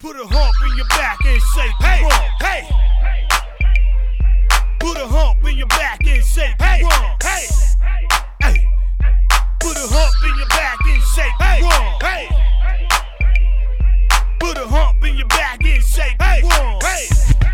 Put a hump in your back and say, hey, hey. Put a hump in your back and say, hey, hey, hey. Put a hump in your back and say, hey, hey. Put a hump in your back and say, hey, hey.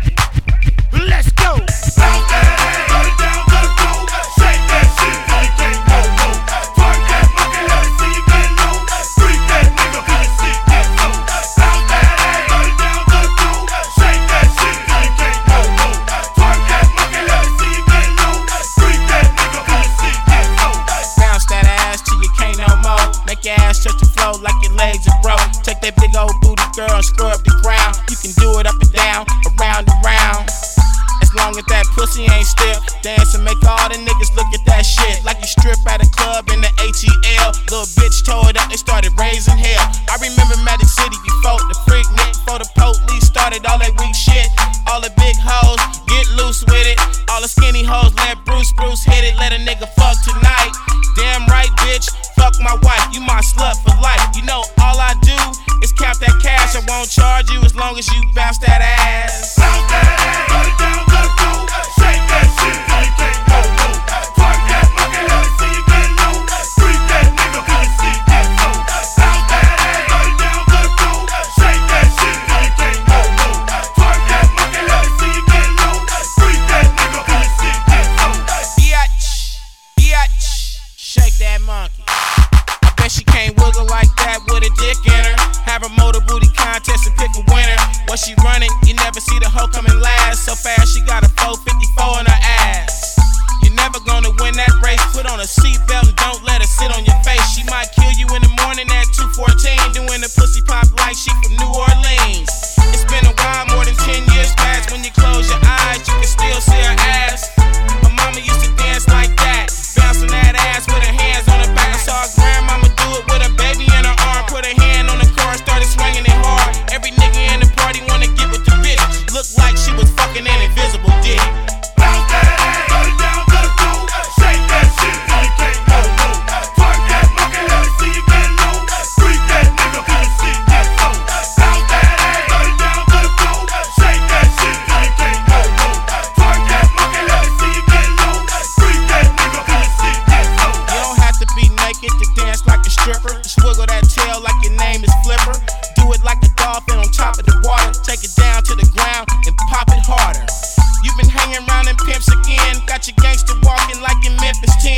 Let's go. Bounce that, put it down, let it go. Shake that shit till you can't go. Twerk that monkey, let me see you get low. Freak that nigga till your shit get low. Bounce that, put it down, let it go. Shake that shit till you can't go. Twerk that monkey, let me see you get low. Freak that nigga till your shit get low. Bounce that ass till you can't no more. Make your ass touch the floor like your legs are broke. Take that big old booty girl and scrub the ground. You can do it up and down, around and round. As long as that pussy ain't stiff, dance and make all the niggas look at that shit. Like you strip at a club in the ATL. Little bitch tore it up, they started raising hell. I remember Magic City before the freak nick, before the police started all that weak shit. All the big hoes, get loose with it. All the skinny hoes, let Bruce hit it. Let a nigga fuck tonight. Damn right, bitch, fuck my wife. You my slut for life. You know all I do is count that cash. I won't charge you as long as you bounce that ass. Bounce that, put it down, let it go. Shake that shit till you can't go. Twerk that monkey, let me see you get low. Freak that nigga till your shit get low. Bounce that, put it down, let it go. Shake that shit till you can't go. Twerk that monkey, let me see you get low. Freak that nigga till your shit get low. Biatch, biatch, shake that monkey. I bet she can't wiggle like that with a dick in her. Have a motor booty contest and pick a winner. When she running, you never see the hoe coming last. So fast, she got a 454 in her ass. You're never gonna win that race. Put on a seatbelt and don't let her sit on your face. She might kill you in the morning at 2:14, doing the pussy pop like she from New Orleans. It's been a while, more than 10 years past. When you close your eyes, you can still see her ass. My mama used to dance like that, bouncing that ass with her hands on her back. I saw her grandmama do it with her baby in her arm. Put her hand on the car, started swinging it hard. Every nigga in the party wanna get with the bitch. Looked like she was fucking an invisible dick. Bounce that, put it down, let it go. Shake that shit till you can't go. Twerk that monkey, let me see you get low. Freak that nigga till your shit get low. Bounce that, put it down, let it go. Shake that shit till you can't go. Twerk that monkey, let me see you get low. Freak that nigga till your shit get low. You don't have to be naked to dance like a stripper. Just wiggle that tail like your name is Flipper. Do it like a dolphin on top of the water. Take it down to the ground and pop it harder. You've been hanging around in pimps again. Got your gangster walking like in Memphis 10.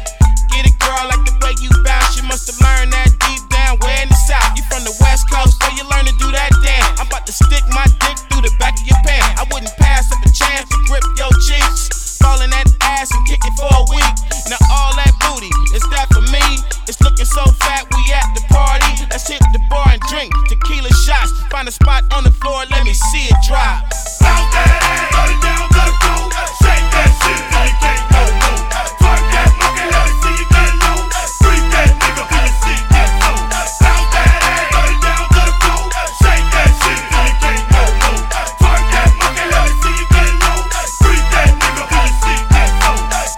Get it, girl, like the way you bounce. You must have learned that deep down way in the south. You from the west coast, where you learn to do that dance. I'm about to stick my dick through the back of your pants. I wouldn't pass up a chance to grip your cheeks. Fall in that ass and kick it for a week. Now all that booty, is that for me? It's looking so fat, we at the party. Let's hit the bar and drink tequila shots. Find a spot on the floor, let me see it drop. Bounce that, put it down, let it go. Shake that shit till you can't go. Twerk that monkey, let me see you get low. Freak that nigga till your shit get low. Bounce that, put it down, let it go. Shake that shit till you can't go. Twerk that monkey, let me see you get low. Freak that nigga till your shit get low.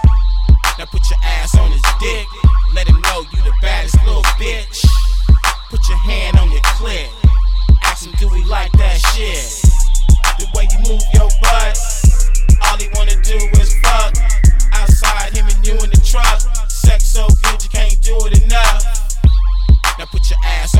Now put your ass on his dick. Let him know you the baddest little bitch. Put your hand on your clit. Ask him, do he like that shit? The way you move your butt. All he wanna do is fuck. Outside, him and you in the truck. Sex so good you can't do it enough. Now put your ass